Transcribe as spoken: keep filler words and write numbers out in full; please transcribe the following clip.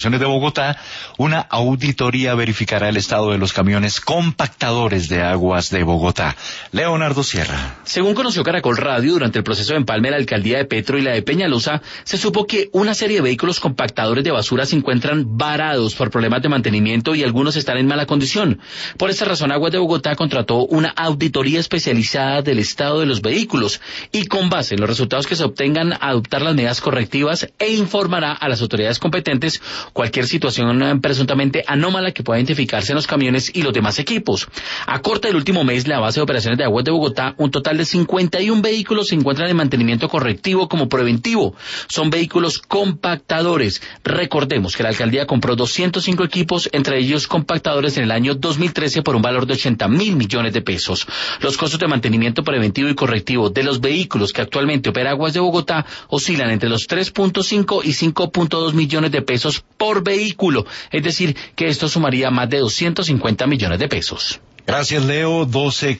de Bogotá, una auditoría verificará el estado de los camiones compactadores de aguas de Bogotá. Leonardo Sierra. Según conoció Caracol Radio, durante el proceso de empalme de la alcaldía de Petro y la de Peñalosa, se supo que una serie de vehículos compactadores de basura se encuentran varados por problemas de mantenimiento y algunos están en mala condición. Por esta razón, Aguas de Bogotá contrató una auditoría especializada del estado de los vehículos y con base en los resultados que se obtengan, adoptar las medidas correctivas e informará a las autoridades competentes cualquier situación presuntamente anómala que pueda identificarse en los camiones y los demás equipos. A corte del último mes, la base de operaciones de Aguas de Bogotá, un total de cincuenta y un vehículos se encuentran en mantenimiento correctivo como preventivo. Son vehículos compactadores. Recordemos que la alcaldía compró doscientos cinco equipos, entre ellos compactadores en el año dos mil trece por un valor de ochenta mil millones de pesos. Los costos de mantenimiento preventivo y correctivo de los vehículos que actualmente opera Aguas de Bogotá oscilan entre los tres punto cinco y cinco punto dos millones de pesos por vehículo, es decir, que esto sumaría más de doscientos cincuenta millones de pesos. Gracias, Leo. doce